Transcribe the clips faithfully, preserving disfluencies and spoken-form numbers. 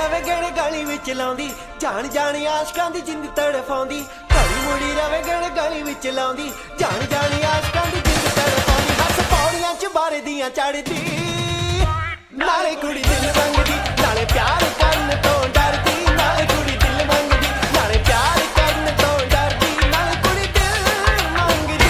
ਰਵੇ ਗਣ ਗਲੀ ਵਿੱਚ ਲਾਉਂਦੀ ਜਾਣ ਜਾਣ ਆਸ਼ਕਾਂ ਦੀ ਜਿੰਦ ਤੜਫਾਉਂਦੀ ਘੜੀ ਮੁੜੀ ਰਵੇ ਗਣ ਗਲੀ ਵਿੱਚ ਲਾਉਂਦੀ ਜਾਣ ਜਾਣ ਆਸ਼ਕਾਂ ਦੀ ਜਿੰਦ ਤੜਫਾਉਂਦੀ ਹੱਸ ਪੌੜੀਆਂ ਚ ਬਾਰੇ ਦੀਆਂ ਚੜਦੀ ਨਾਲੇ ਕੁੜੀ ਦਿਲ ਮੰਗਦੀ ਨਾਲੇ ਪਿਆਰ ਕਰਨ ਤੋਂ ਡਰਦੀ ਨਾਲੇ ਕੁੜੀ ਦਿਲ ਮੰਗਦੀ ਨਾਲੇ ਪਿਆਰ ਕਰਨ ਤੋਂ ਡਰਦੀ ਨਾਲੇ ਕੁੜੀ ਦਿਲ ਮੰਗਦੀ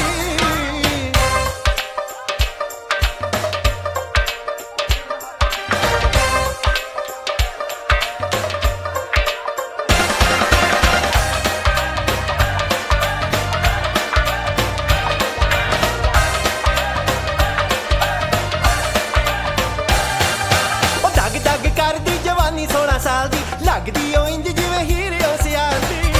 ਕਰਦੀ ਜਵਾਨੀ ਸੋਲਾਂ ਸਾਲ ਦੀ ਲੱਗਦੀ ਓ ਇੰਜ ਜਿਵੇਂ ਹੀਰੇ ਓ ਸਿਆਲ ਦੀ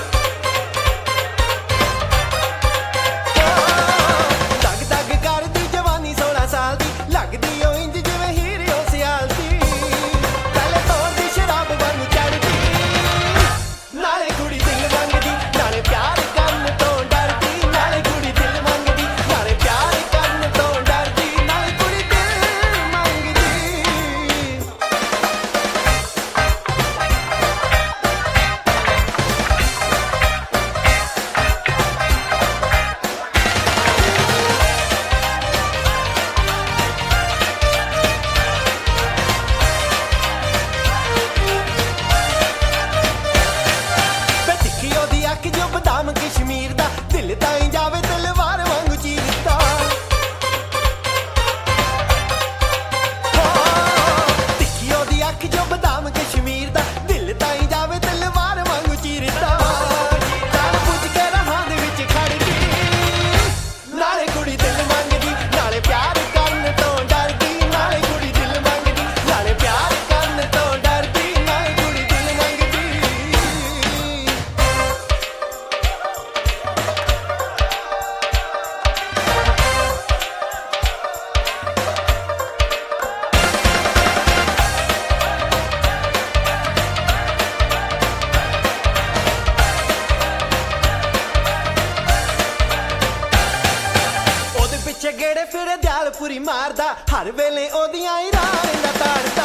ਦਗ ਦਗ ਕਰਦੀ ਜਵਾਨੀ ਸੋਲਾਂ ਸਾਲ ਦੀ ਲੱਗਦੀ ਓ ਇੰਜ ਜਿਵੇਂ ਹੀਰੇ ਓ ਸਿਆਲ ਦੀ ਪਹਿਲੇ ਤੋੜਦੀ ਸ਼ਰਾਬ ਵਾਂਗ ਚੜਦੀ ਨਾਲੇ ਕੁੜੀ ਦਿਲ ਮੰਗਦੀ ਨਾਲੇ ਪਿਆਰ ਕਰਨ ਤੋਂ ਡਰਦੀ ਨਾਲੇ ਕੁੜੀ ਦਿਲ ਮੰਗਦੀ ਨਾਲੇ ਪਿਆਰ ਕਰਨ ਤੋਂ ਡਰਦੀ ਨਾਲੇ ਕੁੜੀ ਦਿਲ ਮੰਗਦੀ ਅੱਖ ਜੋ ਬਦਾਮ ਕਸ਼ਮੀਰ ਦਾ ਦਿਲ ਤਾਈਂ ਜਾਵੇ ਤਲਵਾਰ ਵਾਂਗੂ ਚੀਰਦਾ ਤਿੱਖੀ ਉਹਦੀ ਅੱਖ ਜੋ ਬਦਾਮ ਕਸ਼ਮੀਰ ਦਾ ਦਿਲ ਤਾਈਂ ਜਾਵੇ ਤਲਵਾਰ ਵਾਂਗੂ ਚੀਰਦਾ ਨਾਲ ਪੁੱਜ ਕੇ ਰਾਹਾਂ ਦੇ ਵਿੱਚ ਖੜਦੀ ਨਾਲੇ ਕੁੜੀ ਦਿਲ ਮੰਗਦੀ ਨਾਲੇ ਪਿਆਰ ਕਰਨ ਤੋਂ ਡਰਦੀ ਨਾਲੇ ਕੁੜੀ ਦਿਲ ਮੰਗਦੀ ਨਾਲੇ ਪਿਆਰ ਕਰਨ ਤੋਂ ਡਰਦੀ ਨਾਲੇ ਕੁੜੀ ਦਿਲ ਮੰਗਦੀ ਪਿੱਛੇ ਗੇੜੇ ਫਿਰ ਦਿਆਲਪੁਰੀ ਮਾਰਦਾ ਹਰ ਵੇਲੇ ਉਹਦੀਆਂ ਹੀ ਰਾਹ ਰਹਿੰਦਾ ਤਾੜਦਾ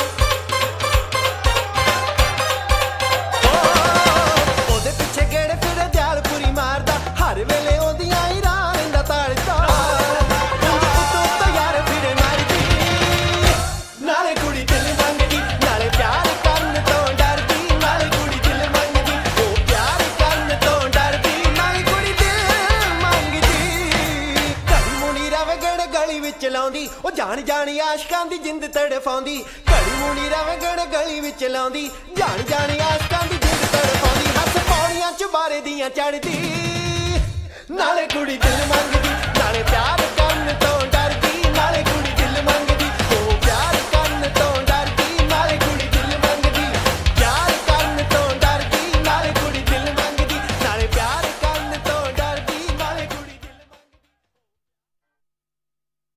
ਉਹਦੇ ਪਿੱਛੇ ਗੇੜੇ ਫਿਰ ਦਿਆਲਪੁਰੀ ਮਾਰਦਾ ਹਰ ਵੇਲੇ ਉਹਦੀਆਂ ਹੀ ਰਾਹ ਰਹਿੰਦਾ ਤਾੜਦਾ ਉੱਤੋਂ ਯਾਰ ਫਿਰੇ ਮਾਰਦੀ ਨਾਲੇ ਕੁੜੀ ਦਿਲ ਮੰਗਦੀ ਨਾਲੇ ਪਿਆਰ ਕਰਨ ਤੋਂ ਡਰਦੀ ਨਾਲੇ ਕੁੜੀ ਦਿਲ ਮੰਗਦੀ ਉਹ ਪਿਆਰ ਕਰਨ ਤੋਂ ਡਰਦੀ ਨਾਲੇ ਕੁੜੀ ਦਿਲ ਮੰਗਦੀ ਰਵੇ ਗਣ ਗਲੀ ਵਿੱਚ ਲਾਉਂਦੀ ਉਹ ਜਾਣ ਜਾਣ ਆਸ਼ਕਾਂ ਦੀ ਜਿੰਦ ਤੜਫਾਉਂਦੀ ਘੜੀ ਮੁੜੀ ਰਵੇ ਗਣ ਗਲੀ ਵਿੱਚ ਲਾਉਂਦੀ ਜਾਣ ਜਾਣ ਆਸ਼ਕਾਂ ਦੀ ਜਿੰਦ ਤੜਫਾਉਂਦੀ ਹੱਸ ਪੌੜੀਆਂ ਚ ਬਾਰੇ ਦੀਆਂ ਚੜਦੀ ਨਾਲੇ ਕੁੜੀ ਦਿਲ ਮੰਗਦੀ ਨਾਲੇ ਪਿਆਰ